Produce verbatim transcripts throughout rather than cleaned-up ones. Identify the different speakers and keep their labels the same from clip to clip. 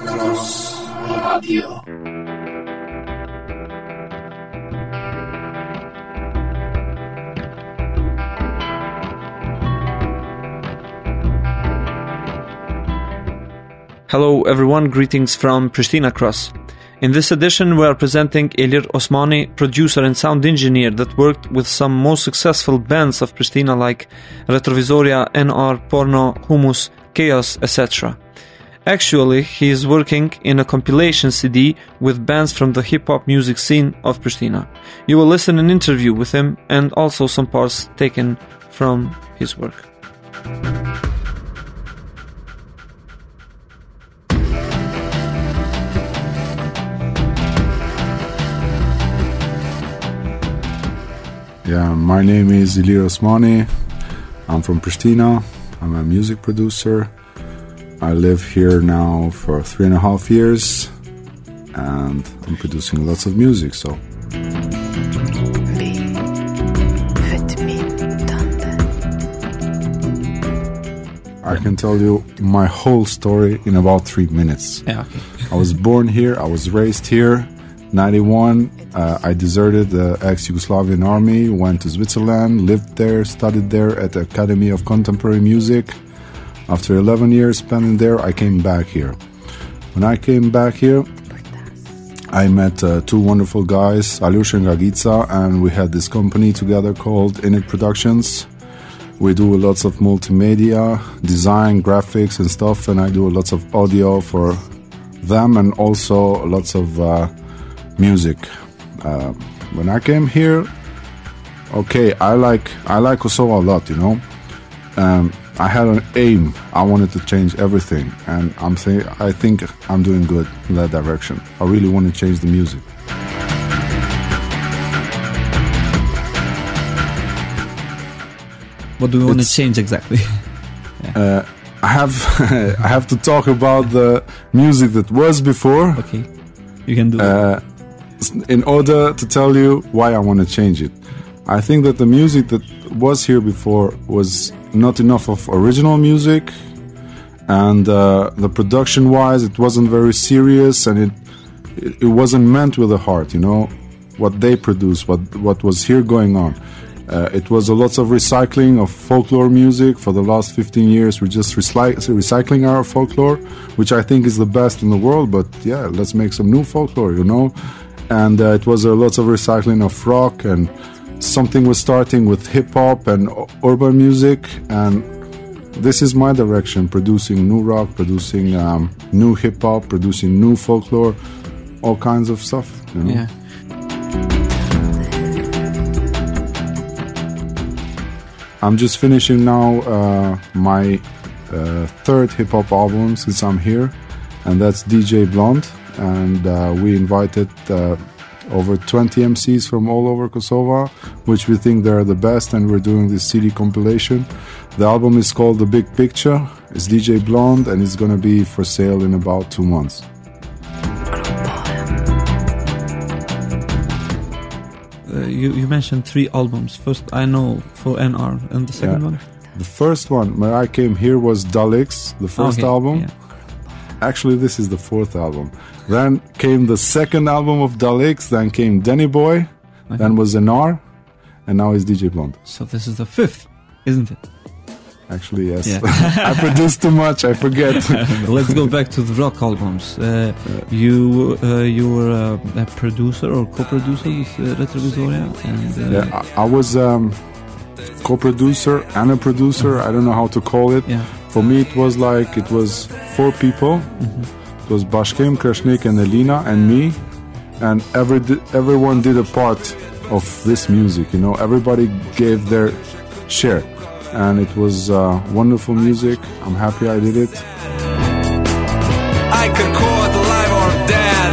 Speaker 1: Cross Radio.
Speaker 2: Hello everyone, greetings from Pristina Cross. In this edition we are presenting Ilir Osmani, producer and sound engineer that worked with some most successful bands of Pristina like Retrovisoria, N R, Porno, Humus, Chaos, et cetera. Actually, he is working in a compilation C D with bands from the hip-hop music scene of Pristina. You will listen an interview with him and also some parts taken from his work.
Speaker 3: Yeah, my name is Ilir Osmani. I'm from Pristina. I'm a music producer. I live here now for three and a half years, and I'm producing lots of music. So I can tell you my whole story in about three minutes.
Speaker 2: Yeah, okay.
Speaker 3: I was born here. I was raised here. ninety-one, uh, I deserted the ex-Yugoslavian army, went to Switzerland, lived there, studied there at the Academy of Contemporary Music. After eleven years spending there, I came back here. When I came back here, I met uh, two wonderful guys, Alyosha and Gagica, and we had this company together called Init Productions. We do lots of multimedia, design, graphics and stuff, and I do lots of audio for them and also lots of uh, music. Uh, when I came here, okay, I like I like Kosovo a lot, you know. Um, I had an aim. I wanted to change everything, and I'm saying I think I'm doing good in that direction. I really want to change the music.
Speaker 2: What do you want to change exactly?
Speaker 3: yeah. uh, I have I have to talk about the music that was before.
Speaker 2: Okay, you can do it.
Speaker 3: Uh, in order to tell you why I want to change it. I think that the music that was here before was not enough of original music, and uh, the production-wise it wasn't very serious, and it, it it wasn't meant with the heart, you know, what they produced, what what was here going on. Uh, it was a lot of recycling of folklore music. For the last fifteen years, we're just recy- recycling our folklore, which I think is the best in the world, but yeah, let's make some new folklore, you know. And uh, it was a lot of recycling of rock, and something was starting with hip-hop and urban music, and this is my direction, producing new rock, producing um, new hip-hop, producing new folklore, all kinds of stuff, you know?
Speaker 2: Yeah.
Speaker 3: I'm just finishing now uh, my uh, third hip-hop album since I'm here, and that's D J Blonde. And uh, we invited uh, over twenty M Cs from all over Kosovo, which we think they're the best, and we're doing this C D compilation. The album is called The Big Picture. It's D J Blonde, and it's going to be for sale in about two months.
Speaker 2: Uh, you, you mentioned three albums. First, I know for N R, and the second
Speaker 3: Yeah.
Speaker 2: one?
Speaker 3: The first one, when I came here, was Daleks, the first
Speaker 2: Okay,
Speaker 3: album.
Speaker 2: yeah.
Speaker 3: Actually, this is the fourth album. Then came the second album of Daleks, then came Danny Boy,
Speaker 2: Okay.
Speaker 3: then was N R, and now is D J Blonde.
Speaker 2: So this is the fifth, isn't it?
Speaker 3: Actually, yes.
Speaker 2: Yeah.
Speaker 3: I produced too much, I forget.
Speaker 2: Let's go back to the rock albums. Uh, you uh, you were a, a producer or co-producer with uh, Retrovisoria, and uh,
Speaker 3: Yeah, I, I was um, co-producer and a producer. I don't know how to call it.
Speaker 2: yeah.
Speaker 3: For me, it was like it was four people.
Speaker 2: Mm-hmm.
Speaker 3: It was Bashkim, Krashnik, and Elina, and me, and every everyone did a part of this music. You know, everybody gave their share, and it was uh, wonderful music. I'm happy I did it.
Speaker 4: I could call it live or dead.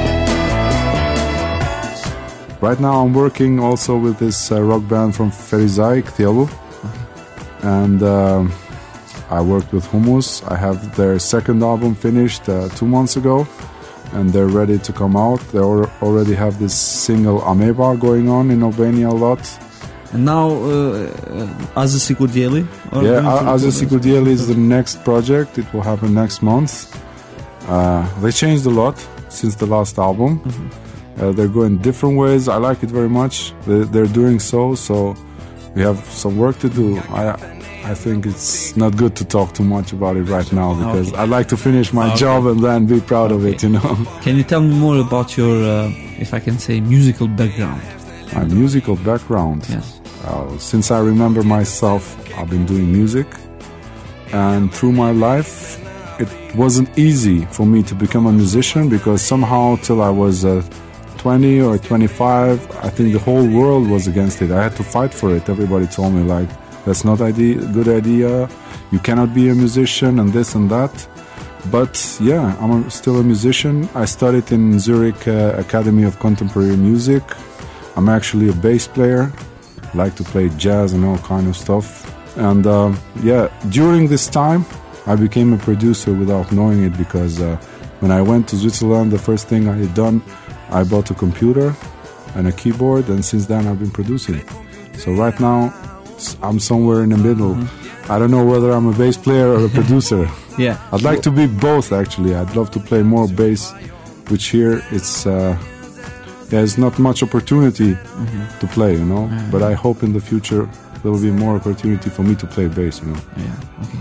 Speaker 3: Right now, I'm working also with this uh, rock band from Ferizaj, Kthialu, and um, I worked with Humus. I have their second album finished uh, two months ago, and they're ready to come out. They al- already have this single Ameba going on in Albania a lot.
Speaker 2: And now, uh, Azı Sigurdieli?
Speaker 3: Yeah, Azı Sigurdieli is the next project. It will happen next month. Uh, they changed a lot since the last album. Mm-hmm. Uh, they're going different ways. I like it very much. They're, they're doing so, so we have some work to do. I I think it's not good to talk too much about it right now because okay. I like to finish my okay. job and then be proud okay. of it, you know.
Speaker 2: Can you tell me more about your, uh, if I can say, musical background?
Speaker 3: My musical background?
Speaker 2: Yes.
Speaker 3: Uh, since I remember myself, I've been doing music. And through my life, it wasn't easy for me to become a musician because somehow till I was uh, twenty or twenty-five, I think the whole world was against it. I had to fight for it. Everybody told me like, that's not a good idea, you cannot be a musician and this and that. But yeah, I'm still a musician. I studied in Zurich uh, Academy of Contemporary Music. I'm actually a bass player, I like to play jazz and all kind of stuff. And uh, yeah, during this time, I became a producer without knowing it because uh, when I went to Switzerland, the first thing I had done, I bought a computer and a keyboard, and since then I've been producing. So right now, I'm somewhere in the middle. Mm-hmm. I don't know whether I'm a bass player or a producer.
Speaker 2: Yeah,
Speaker 3: I'd like to be both actually. I'd love to play more bass, which here it's uh, there's not much opportunity mm-hmm. to play, you know. Mm-hmm. But I hope in the future there will be more opportunity for me to play bass, you know.
Speaker 2: Yeah. Okay.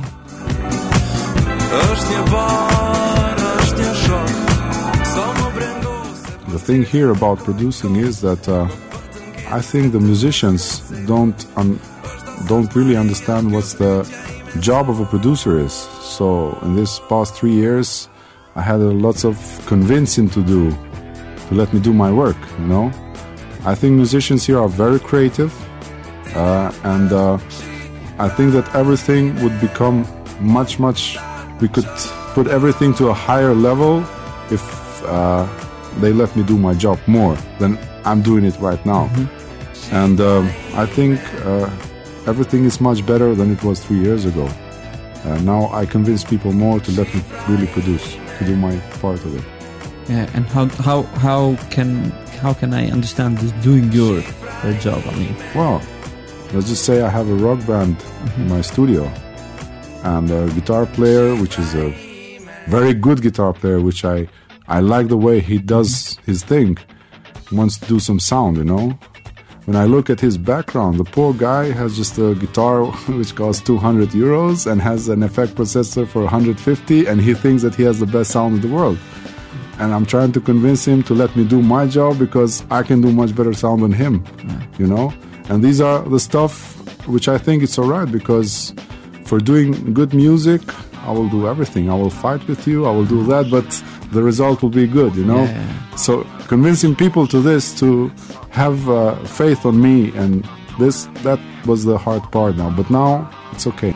Speaker 3: The thing here about producing is that uh, I think the musicians don't um, don't really understand what's the job of a producer is. So in this past three years, I had uh, lots of convincing to do to let me do my work, you know. I think musicians here are very creative, uh, and uh, I think that everything would become much, much, we could put everything to a higher level if uh, they let me do my job more than I'm doing it right now. Mm-hmm. And um, I think uh, everything is much better than it was three years ago. Uh, now I convince people more to let me really produce, to do my part of it.
Speaker 2: Yeah, and how how how can how can I understand this doing your uh, job? I mean,
Speaker 3: well, let's just say I have a rock band mm-hmm. in my studio, and a guitar player, which is a very good guitar player, which I I like the way he does his thing. He wants to do some sound, you know. When I look at his background, the poor guy has just a guitar which costs two hundred euros and has an effect processor for one hundred fifty, and he thinks that he has the best sound in the world. And I'm trying to convince him to let me do my job because I can do much better sound than him, yeah. you know. And these are the stuff which I think it's all right, because for doing good music, I will do everything. I will fight with you, I will do that, but the result will be good, you know. Yeah, yeah. So convincing people to this, to have uh, faith on me, and this, that was the hard part now. But now it's okay.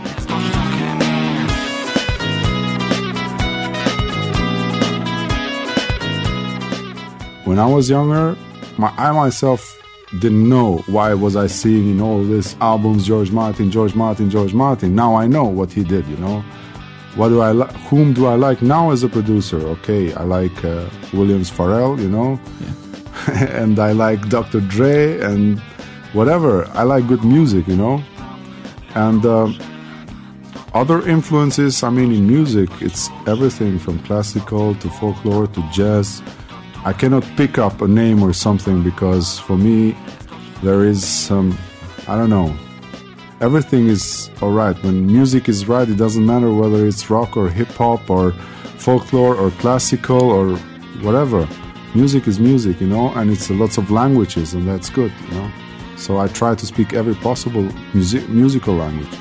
Speaker 3: When I was younger, my, I myself didn't know why was I seeing in all these albums George Martin, George Martin, George Martin. Now I know what he did, you know. What do I li- whom do I like now as a producer? Okay, I like uh, Williams Pharrell, you know, yeah. and I like Doctor Dre and whatever. I like good music, you know. And uh, other influences, I mean, in music, it's everything from classical to folklore to jazz. I cannot pick up a name or something because for me, there is some, I don't know, everything is all right. When music is right, it doesn't matter whether it's rock or hip-hop or folklore or classical or whatever. Music is music, you know, and it's lots of languages, and that's good, you know. So I try to speak every possible music, musical language.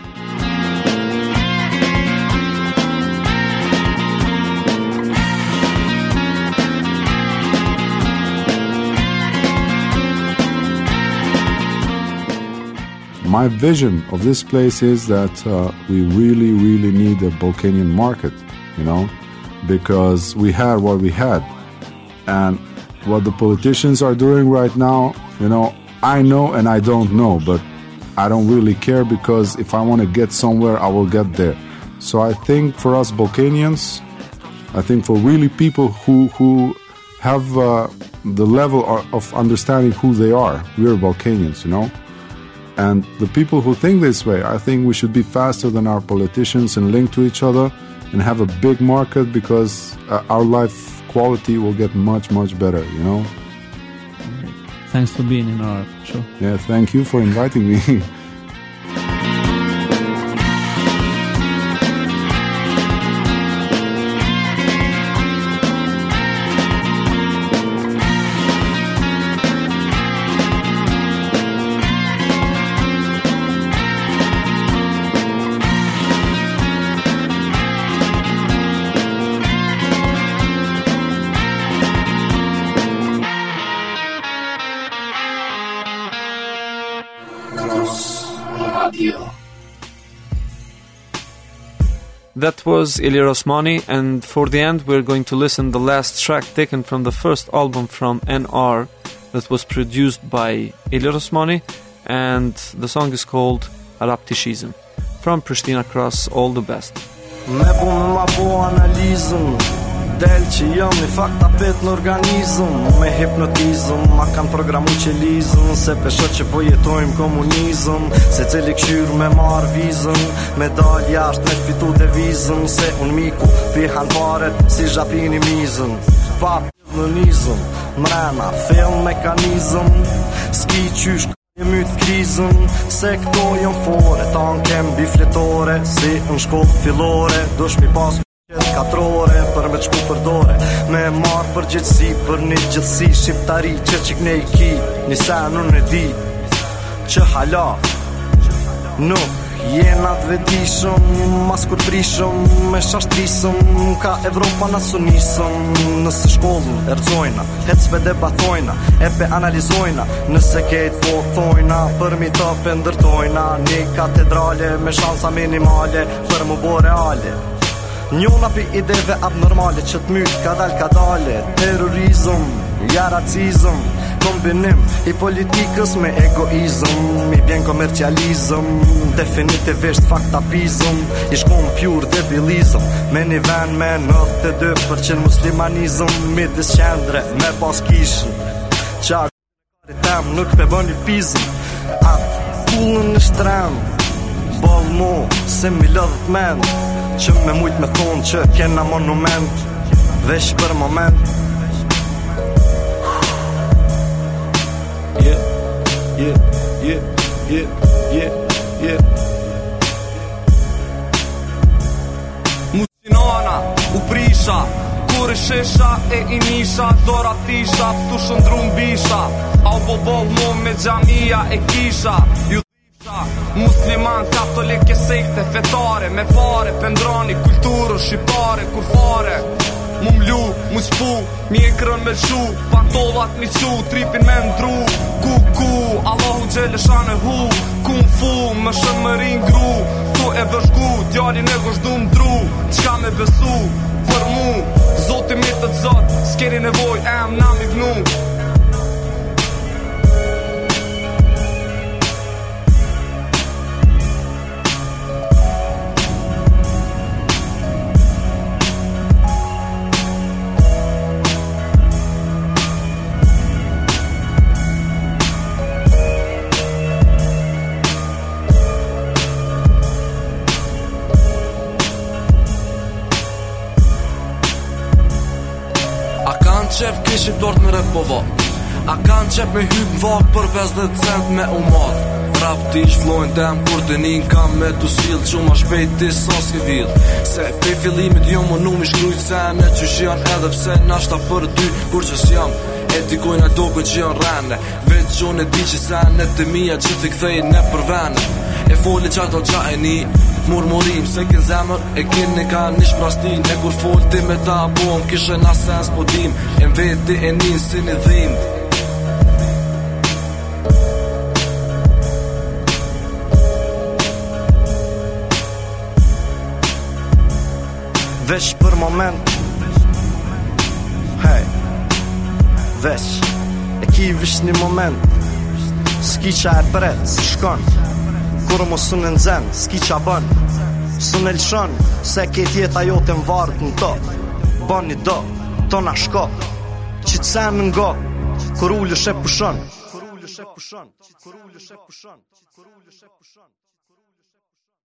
Speaker 3: My vision of this place is that uh, we really, really need a Balkanian market, you know, because we had what we had. And what the politicians are doing right now, you know, I know and I don't know, but I don't really care, because if I want to get somewhere, I will get there. So I think for us Balkanians, I think for really people who, who have uh, the level of understanding who they are, we're Balkanians, you know. And the people who think this way, I think we should be faster than our politicians and link to each other and have a big market, because uh, our life quality will get much, much better, you know?
Speaker 2: Thanks for being in our show.
Speaker 3: Yeah, thank you for inviting me.
Speaker 2: That was Ilir Osmani, and for the end we're going to listen the last track taken from the first album from N R that was produced by Ilir Osmani, and the song is called Araptishism. From Pristina Cross, all the best.
Speaker 5: Del që jam një fakt apet në organizëm, me hipnotizëm, ma kanë programu që lizëm, se pesho që po jetojmë komunizëm, se cili këshyrë me marë vizëm, me dal jashtë me fitu devizëm, se unë miku pihan paret si zhapini mizëm, pap në nizëm, mrena, film mekanizëm, s'ki qysh e mytë krizëm, se këto jëm fore, ta në kem bifletore, si në shkollë filore, dush mi pas katrore, për me qku për dore, me marë për gjithësi, për një gjithësi shqiptari, që qik ne i ki, një sen unë e di, që hala, nuk jena të vedishëm, mas kur prishëm, me shashtrisëm, ka Evropa nacionisëm, nëse shkollën e rëzojna, hecve debatojna, e pe analizojna, nëse kejt po thojna, për mi të pëndërtojna, një katedrale me shansa minimale, për mu bo reale. Njona pi ideve abnormale që t'myt ka dal ka dale, terrorizm, ja racizm, kombinim i politikës me egoizm, i bjen komercializm, definitivisht faktapizm, i shkon pjur debilizm, me një ven me nëntëdhjetë e dy përqind muslimanizm, midis qendre me pas kishën, qa tem nuk pe bën i pizm, atë kullën në shtrem, bol mu se mi lëdhët mend, që me mujt me thonë që kena monument, vesh për moment. Yeah, yeah, yeah, yeah, yeah, yeah. Musinona, u prisha, kur i shesha e i nisha, dora tisha, tu shëndru mbisha, au bobol mu me gjamia e kisha, ju musliman, katolik e sekte, fetare, me pare, pendroni, kulturë, shqiptare, kur fare, mu mlu, mu shpu, mjekrën me qu, pantollat mi qu, tripin me ndru, ku ku, Allahu gjeleshan e hu, kung fu, më shën më ringru, tu e vëshgu, djallin e gëshdu ndru, qka me besu, për mu, zoti mi të zot, s'keni nevoj, em nam i vnu. Qef kishim dort me rep po vat, a kanë qef me hyp vak për pesëdhjetë cent me umat. Rap ti shflojnë dem kur të nin kam me tu sill, që ma shpejt ti sa s'ke vill, se pe fillimit jo më numi shkrujt sene, që shjan edhe pse nashta për dy, kur që s'jam e dikojnë a dokën që janë rene, veç gjon e di që sene të mija që t'i kthejnë ne për vene, e foli qato qa e ni, murmurim se kin zemër e kin ne ka nish prastin, e kur fol ti me ta bom kishe na sens po dim, e veti e nin si një dhimt. Vesh për moment, hej, vesh, e ki vish një moment, s'ki qa e pret, s'shkon, kur mos së në nëzen, s'ki qa bën, së në lëshon, se ket jeta jote më varët në to, bën një do, to na shko, që të sen në ngo, kur ullësh e pushon, kur ullësh e pushon, kur ullësh e pushon, kur ullësh e pushon.